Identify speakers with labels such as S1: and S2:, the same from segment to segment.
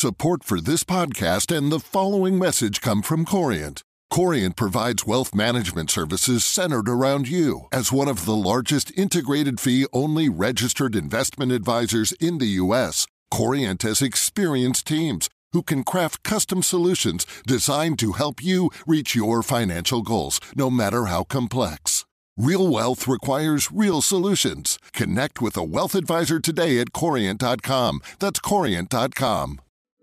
S1: Support for this podcast and the following message come from Corient. Corient provides wealth management services centered around you. As one of the largest integrated fee-only registered investment advisors in the U.S., Corient has experienced teams who can craft custom solutions designed to help you reach your financial goals, no matter how complex. Real wealth requires real solutions. Connect with a wealth advisor today at Corient.com. That's Corient.com.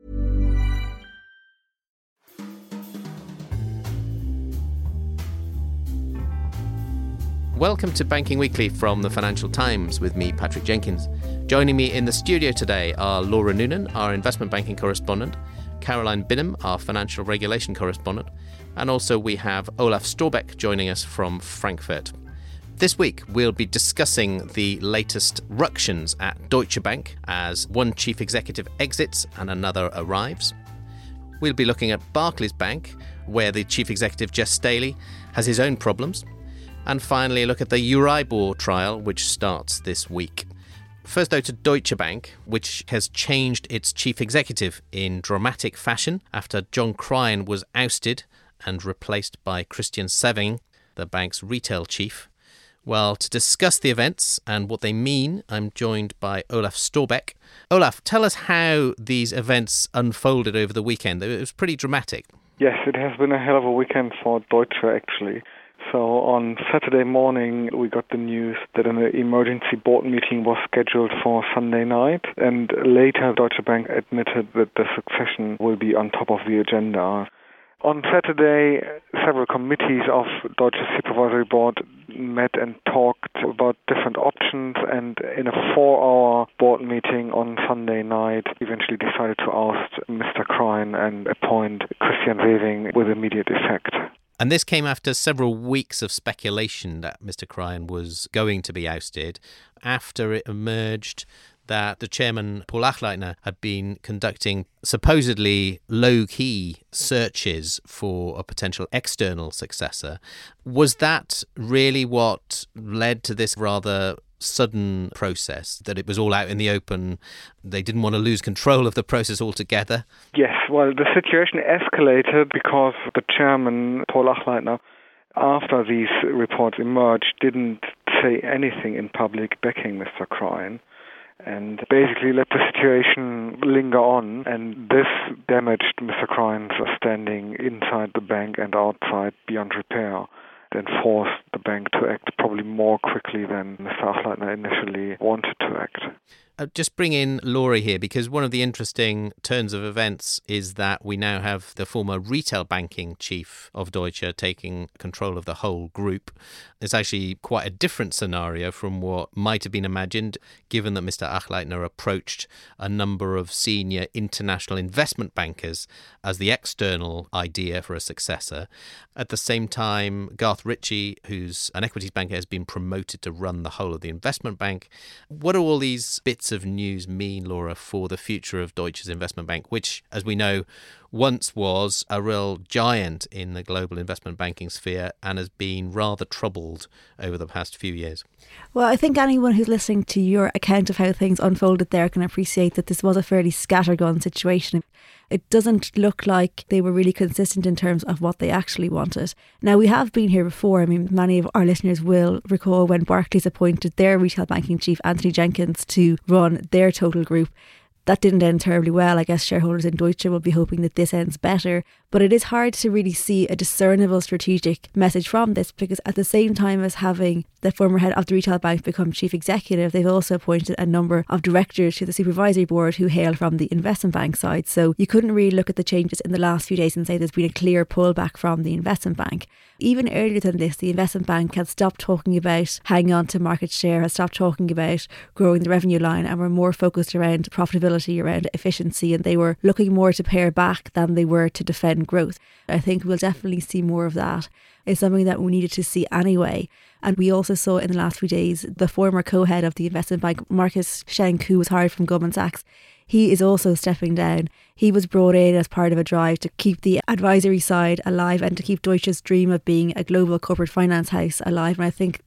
S2: Welcome to Banking Weekly from the Financial Times with me, Patrick Jenkins. Joining me in the studio today are Laura Noonan, our investment banking correspondent, Caroline Binham, our financial regulation correspondent, and also we have Olaf Storbeck joining us from Frankfurt. This week, we'll be discussing the latest ructions at Deutsche Bank as one chief executive exits and another arrives. We'll be looking at Barclays Bank, where the chief executive, Jes Staley, has his own problems. And finally, a look at the Euribor trial, which starts this week. First, though, to Deutsche Bank, which has changed its chief executive in dramatic fashion after John Cryan was ousted and replaced by Christian Sewing, the bank's retail chief. Well, to discuss the events and what they mean, I'm joined by Olaf Storbeck. Olaf, tell us how these events unfolded over the weekend. It was pretty dramatic.
S3: Yes, it has been a hell of a weekend for Deutsche, actually. So on Saturday morning, we got the news that an emergency board meeting was scheduled for Sunday night. And later, Deutsche Bank admitted that the succession will be on top of the agenda. On Saturday, several committees of Deutsche Supervisory Board met and talked about different options, and in a 4-hour board meeting on Sunday night, eventually decided to oust Mr. Cryan and appoint Christian Sewing with immediate effect.
S2: And this came after several weeks of speculation that Mr. Cryan was going to be ousted, after it emerged that the chairman, Paul Achleitner, had been conducting supposedly low-key searches for a potential external successor. Was that really what led to this rather sudden process, that it was all out in the open? They didn't want to lose control of the process altogether?
S3: Yes, well, the situation escalated because the chairman, Paul Achleitner, after these reports emerged, didn't say anything in public backing Mr. Cryan, and basically let the situation linger on, and this damaged Mr. Cryan's standing inside the bank and outside beyond repair, and forced the bank to act probably more quickly than Mr. Achleitner initially wanted to act.
S2: Just bring in Laura here, because one of the interesting turns of events is that we now have the former retail banking chief of Deutsche taking control of the whole group. It's actually quite a different scenario from what might have been imagined, given that Mr. Achleitner approached a number of senior international investment bankers as the external idea for a successor. At the same time, Garth Ritchie, who's an equities banker, has been promoted to run the whole of the investment bank. What do all these bits of news mean, Laura, for the future of Deutsche's investment bank, which, as we know, once was a real giant in the global investment banking sphere and has been rather troubled over the past few years?
S4: Well, I think anyone who's listening to your account of how things unfolded there can appreciate that this was a fairly scattergun situation. It doesn't look like they were really consistent in terms of what they actually wanted. Now, we have been here before. I mean, many of our listeners will recall when Barclays appointed their retail banking chief, Anthony Jenkins, to run their total group. That didn't end terribly well. I guess shareholders in Deutsche will be hoping that this ends better. But it is hard to really see a discernible strategic message from this, because at the same time as having the former head of the retail bank become chief executive, they've also appointed a number of directors to the supervisory board who hail from the investment bank side. So you couldn't really look at the changes in the last few days and say there's been a clear pullback from the investment bank. Even earlier than this, the investment bank had stopped talking about hanging on to market share, had stopped talking about growing the revenue line, and were more focused around profitability, around efficiency, and they were looking more to pare back than they were to defend growth. I think we'll definitely see more of that. It's something that we needed to see anyway. And we also saw in the last few days the former co-head of the investment bank, Markus Schenk, who was hired from Goldman Sachs. He is also stepping down. He was brought in as part of a drive to keep the advisory side alive and to keep Deutsche's dream of being a global corporate finance house alive. And I think that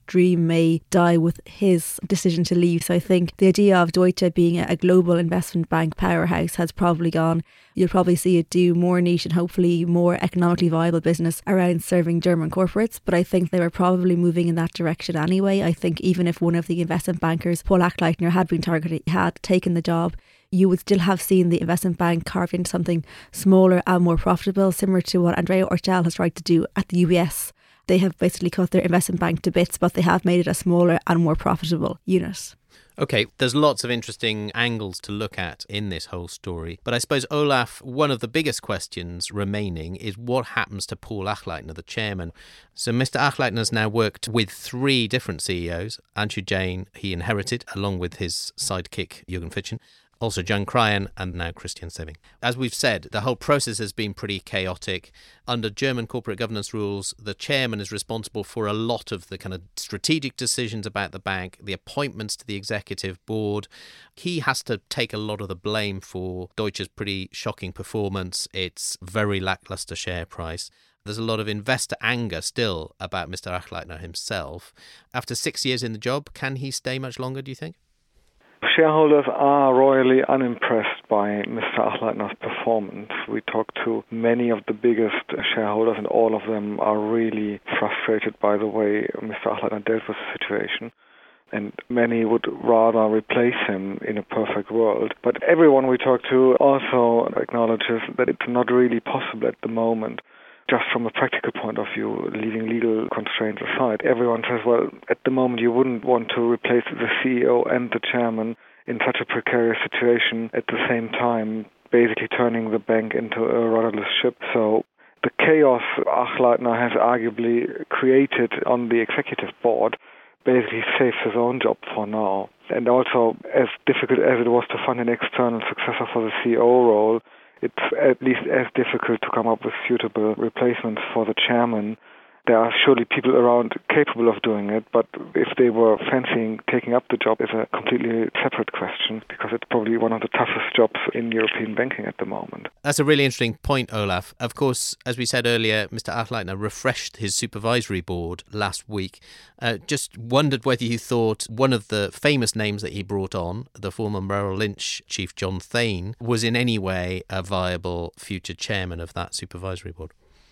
S4: dream may die with his decision to leave. So I think the idea of Deutsche being a global investment bank powerhouse has probably gone. You'll probably see it do more niche and hopefully more economically viable business around serving German corporates. But I think they were probably moving in that direction anyway. I think even if one of the investment bankers, Paul Achleitner, had been targeted, had taken the job, you would still have seen the investment bank carved into something smaller and more profitable, similar to what Andrea Orcel has tried to do at the UBS. They have basically cut their investment bank to bits, but they have made it a smaller and more profitable unit.
S2: Okay, there's lots of interesting angles to look at in this whole story. But I suppose, Olaf, one of the biggest questions remaining is what happens to Paul Achleitner, the chairman. So Mr. Achleitner's now worked with 3 different CEOs. Antje Jane, he inherited, along with his sidekick, Jürgen Fitschen. Also Jan Kreyen and now Christian Sewing. As we've said, the whole process has been pretty chaotic. Under German corporate governance rules, the chairman is responsible for a lot of the kind of strategic decisions about the bank, the appointments to the executive board. He has to take a lot of the blame for Deutsche's pretty shocking performance, its very lacklustre share price. There's a lot of investor anger still about Mr. Achleitner himself. After 6 years in the job, can he stay much longer, do you think?
S3: Shareholders are royally unimpressed by Mr. Achleitner's performance. We talked to many of the biggest shareholders, and all of them are really frustrated by the way Mr. Achleitner dealt with the situation. And many would rather replace him in a perfect world. But everyone we talk to also acknowledges that it's not really possible at the moment. Just from a practical point of view, leaving legal constraints aside, everyone says, well, at the moment you wouldn't want to replace the CEO and the chairman in such a precarious situation at the same time, basically turning the bank into a rudderless ship. So the chaos Achleitner has arguably created on the executive board basically saves his own job for now. And also, as difficult as it was to find an external successor for the CEO role, it's at least as difficult to come up with suitable replacements for the chairman. There are surely people around capable of doing it, but if they were fancying taking up the job is a completely separate question, because it's probably one of the toughest jobs in European banking at the moment.
S2: That's a really interesting point, Olaf. Of course, as we said earlier, Mr. Achleitner refreshed his supervisory board last week. Just wondered whether you thought one of the famous names that he brought on, the former Merrill Lynch chief John Thain, was in any way a viable future chairman of that supervisory board.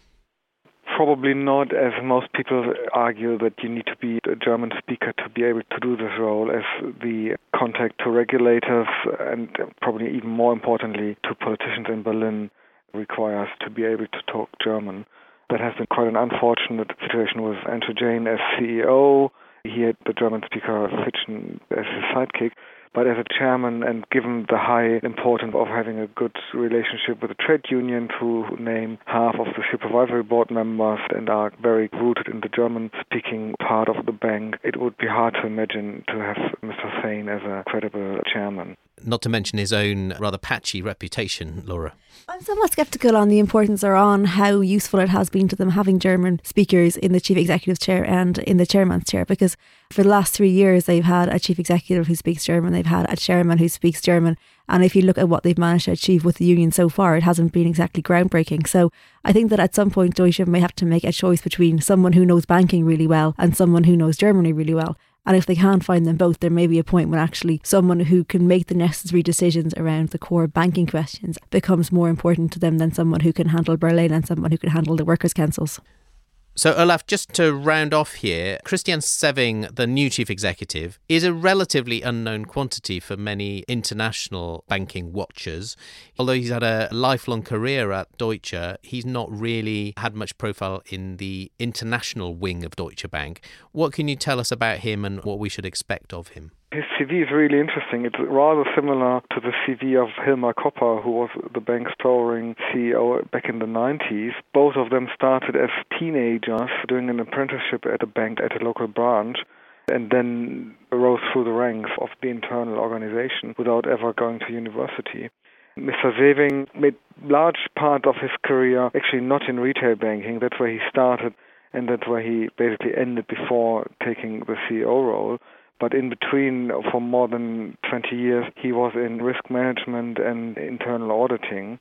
S3: Probably not, as most people argue that you need to be a German speaker to be able to do this role, as the contact to regulators and probably even more importantly to politicians in Berlin requires to be able to talk German. That has been quite an unfortunate situation with Antje Jane as CEO. He had the German speaker Fitschen as his sidekick. But as a chairman, and given the high importance of having a good relationship with the trade unions who name half of the supervisory board members and are very rooted in the German-speaking part of the bank, it would be hard to imagine to have Mr. Thain as a credible chairman.
S2: Not to mention his own rather patchy reputation, Laura.
S4: I'm somewhat sceptical on the importance or on how useful it has been to them having German speakers in the chief executive's chair and in the chairman's chair, because for the last 3 years they've had a chief executive who speaks German, they've had a chairman who speaks German, and if you look at what they've managed to achieve with the union so far, it hasn't been exactly groundbreaking. So I think that at some point Deutsche may have to make a choice between someone who knows banking really well and someone who knows Germany really well. And if they can't find them both, there may be a point when actually someone who can make the necessary decisions around the core banking questions becomes more important to them than someone who can handle Berlin and someone who can handle the workers' councils.
S2: So, Olaf, just to round off here, Christian Sewing, the new chief executive, is a relatively unknown quantity for many international banking watchers. Although he's had a lifelong career at Deutsche, he's not really had much profile in the international wing of Deutsche Bank. What can you tell us about him and what we should expect of him?
S3: His CV is really interesting. It's rather similar to the CV of Hilmar Kopper, who was the bank's towering CEO back in the 90s. Both of them started as teenagers doing an apprenticeship at a bank at a local branch, and then rose through the ranks of the internal organization without ever going to university. Mr. Sewing made large part of his career actually not in retail banking. That's where he started, and that's where he basically ended before taking the CEO role. But in between, for more than 20 years, he was in risk management and internal auditing.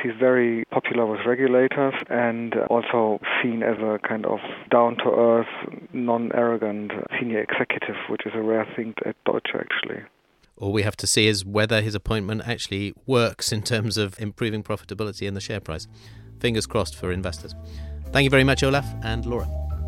S3: he's very popular with regulators and also seen as a kind of down-to-earth, non-arrogant senior executive, which is a rare thing at Deutsche, actually.
S2: All we have to see is whether his appointment actually works in terms of improving profitability in the share price. Fingers crossed for investors. Thank you very much, Olaf and Laura.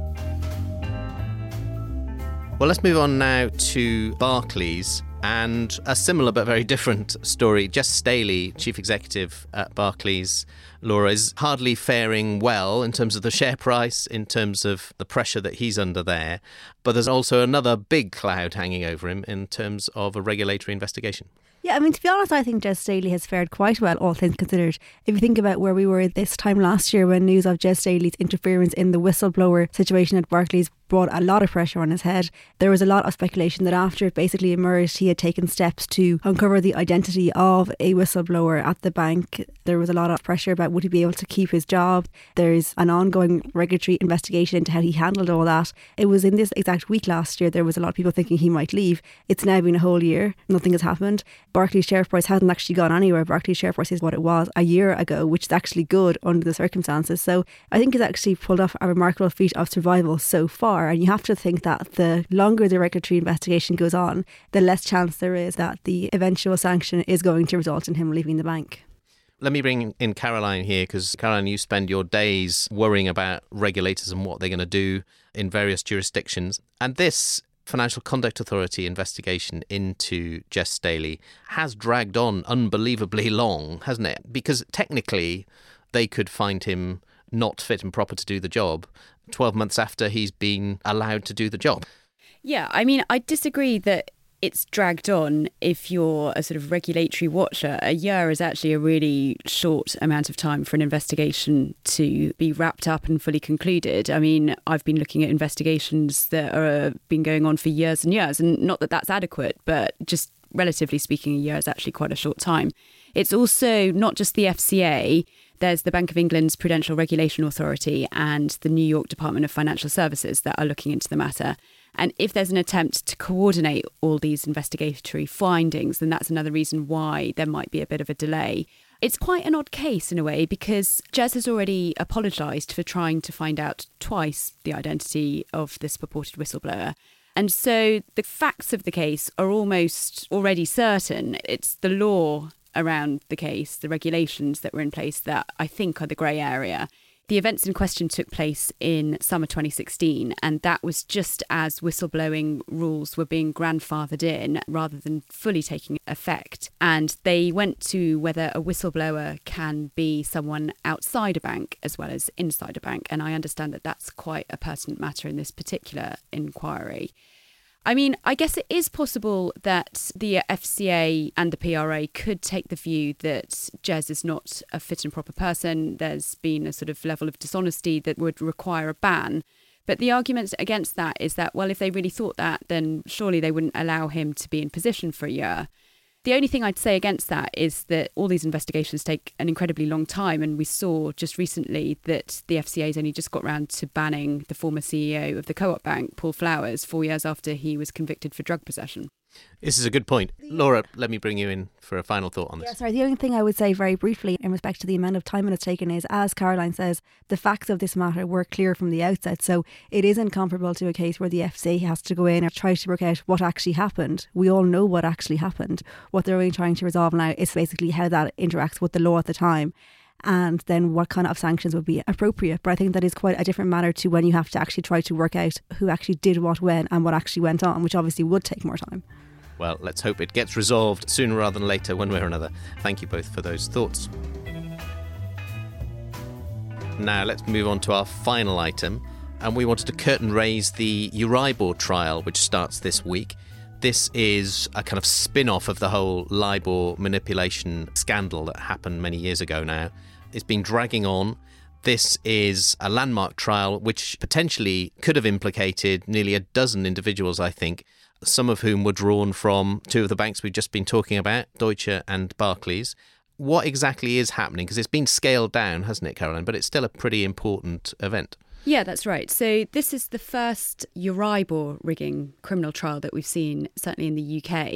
S2: Well, let's move on now to Barclays and a similar but very different story. Jess Staley, Chief Executive at Barclays, Laura, is hardly faring well in terms of the share price, in terms of the pressure that he's under there. But there's also another big cloud hanging over him in terms of a regulatory investigation.
S4: Yeah, I mean, to be honest, I think Jess Staley has fared quite well, all things considered. If you think about where we were this time last year when news of Jess Staley's interference in the whistleblower situation at Barclays brought a lot of pressure on his head, there was a lot of speculation that after it basically emerged, he had taken steps to uncover the identity of a whistleblower at the bank. There was a lot of pressure about would he be able to keep his job. There's an ongoing regulatory investigation into how he handled all that. It was in this exact week last year, there was a lot of people thinking he might leave. It's now been a whole year. Nothing has happened. Barclays share price hasn't actually gone anywhere. Barclays share price is what it was a year ago, which is actually good under the circumstances. So I think he's actually pulled off a remarkable feat of survival so far. And you have to think that the longer the regulatory investigation goes on, the less chance there is that the eventual sanction is going to result in him leaving the bank.
S2: Let me bring in Caroline here, because Caroline, you spend your days worrying about regulators and what they're going to do in various jurisdictions. And this Financial Conduct Authority investigation into Jess Staley has dragged on unbelievably long, hasn't it? Because technically they could find him not fit and proper to do the job 12 months after he's been allowed to do the job.
S5: Yeah, I mean, I disagree that it's dragged on if you're a sort of regulatory watcher. A year is actually a really short amount of time for an investigation to be wrapped up and fully concluded. I mean, I've been looking at investigations that are been going on for years and years, and not that that's adequate, but just relatively speaking, a year is actually quite a short time. It's also not just the FCA. There's the Bank of England's Prudential Regulation Authority and the New York Department of Financial Services that are looking into the matter. And if there's an attempt to coordinate all these investigatory findings, then that's another reason why there might be a bit of a delay. It's quite an odd case in a way, because Jez has already apologised for trying to find out twice the identity of this purported whistleblower. And so the facts of the case are almost already certain. It's the law around the case, the regulations that were in place that I think are the grey area. The events in question took place in summer 2016, and that was just as whistleblowing rules were being grandfathered in rather than fully taking effect. And they went to whether a whistleblower can be someone outside a bank as well as inside a bank. And I understand that that's quite a pertinent matter in this particular inquiry. I mean, I guess it is possible that the FCA and the PRA could take the view that Jez is not a fit and proper person. There's been a sort of level of dishonesty that would require a ban. But the argument against that is that, well, if they really thought that, then surely they wouldn't allow him to be in position for a year. The only thing I'd say against that is that all these investigations take an incredibly long time. And we saw just recently that the FCA's only just got round to banning the former CEO of the Co-op Bank, Paul Flowers, 4 years after he was convicted for drug possession.
S2: This is a good point. Laura, let me bring you in for a final thought on this.
S4: Yeah, sorry, the only thing I would say very briefly in respect to the amount of time it has taken is, as Caroline says, the facts of this matter were clear from the outset. So it isn't comparable to a case where the FCA has to go in and try to work out what actually happened. We all know what actually happened. What they're only trying to resolve now is basically how that interacts with the law at the time, and then what kind of sanctions would be appropriate. But I think that is quite a different matter to when you have to actually try to work out who actually did what when and what actually went on, which obviously would take more time.
S2: Well, let's hope it gets resolved sooner rather than later, one way or another. Thank you both for those thoughts. Now let's move on to our final item. And we wanted to curtain raise the Euribor trial, which starts this week. This is a kind of spin-off of the whole LIBOR manipulation scandal that happened many years ago now. It's been dragging on. This is a landmark trial which potentially could have implicated nearly a dozen individuals, I think, some of whom were drawn from two of the banks we've just been talking about, Deutsche and Barclays. What exactly is happening? Because it's been scaled down, hasn't it, Caroline? But it's still a pretty important event.
S5: Yeah, that's right. So this is the first Euribor rigging criminal trial that we've seen, certainly in the UK.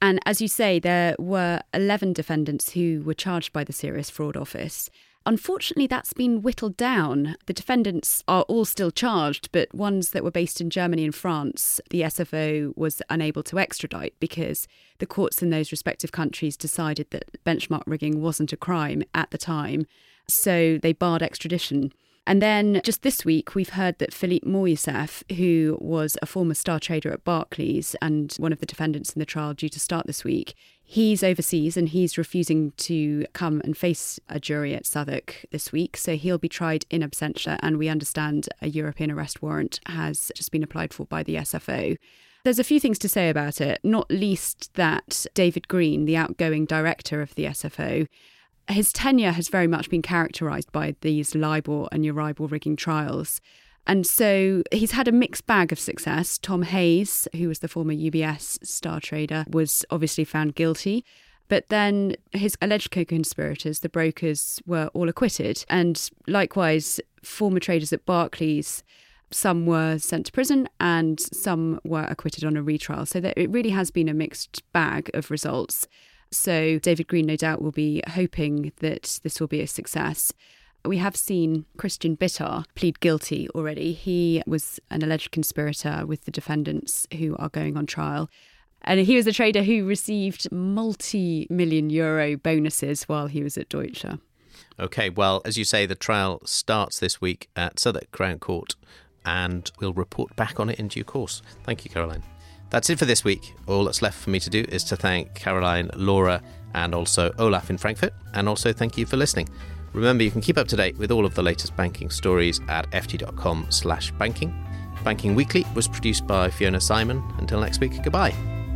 S5: And as you say, there were 11 defendants who were charged by the Serious Fraud Office. Unfortunately, that's been whittled down. The defendants are all still charged, but ones that were based in Germany and France, the SFO was unable to extradite because the courts in those respective countries decided that benchmark rigging wasn't a crime at the time. So they barred extradition. And then just this week, we've heard that Philippe Moïsef, who was a former star trader at Barclays and one of the defendants in the trial due to start this week, he's overseas and he's refusing to come and face a jury at Southwark this week. So he'll be tried in absentia, and we understand a European arrest warrant has just been applied for by the SFO. There's a few things to say about it, not least that David Green, the outgoing director of the SFO, his tenure has very much been characterised by these LIBOR and Euribor rigging trials. And so he's had a mixed bag of success. Tom Hayes, who was the former UBS star trader, was obviously found guilty. But then his alleged co-conspirators, the brokers, were all acquitted. And likewise, former traders at Barclays, some were sent to prison and some were acquitted on a retrial. So that it really has been a mixed bag of results. So David Green, no doubt, will be hoping that this will be a success. We have seen Christian Bitar plead guilty already. He was an alleged conspirator with the defendants who are going on trial. And he was a trader who received multi-million euro bonuses while he was at Deutsche.
S2: OK, well, as you say, the trial starts this week at Southwark Crown Court, and we'll report back on it in due course. Thank you, Caroline. That's it for this week. All that's left for me to do is to thank Caroline, Laura, and also Olaf in Frankfurt, and also thank you for listening. Remember, you can keep up to date with all of the latest banking stories at ft.com/banking. Banking Weekly was produced by Fiona Simon. Until next week, goodbye.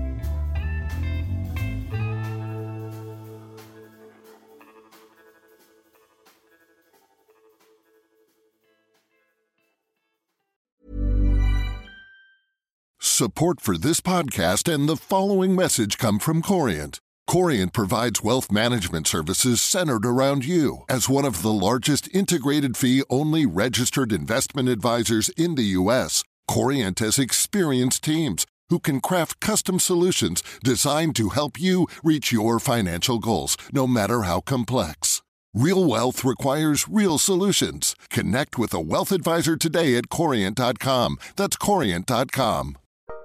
S1: Support for this podcast and the following message come from Corient. Corient provides wealth management services centered around you. As one of the largest integrated fee-only registered investment advisors in the U.S., Corient has experienced teams who can craft custom solutions designed to help you reach your financial goals, no matter how complex. Real wealth requires real solutions. Connect with a wealth advisor today at Corient.com. That's Corient.com.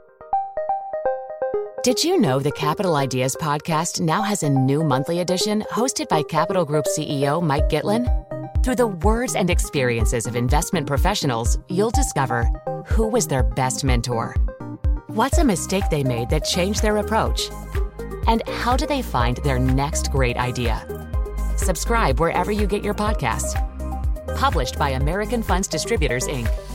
S6: Did you know the Capital Ideas podcast now has a new monthly edition hosted by Capital Group CEO Mike Gitlin? Through the words and experiences of investment professionals, you'll discover who was their best mentor, what's a mistake they made that changed their approach, and how do they find their next great idea. Subscribe wherever you get your podcasts. Published by American Funds Distributors, Inc.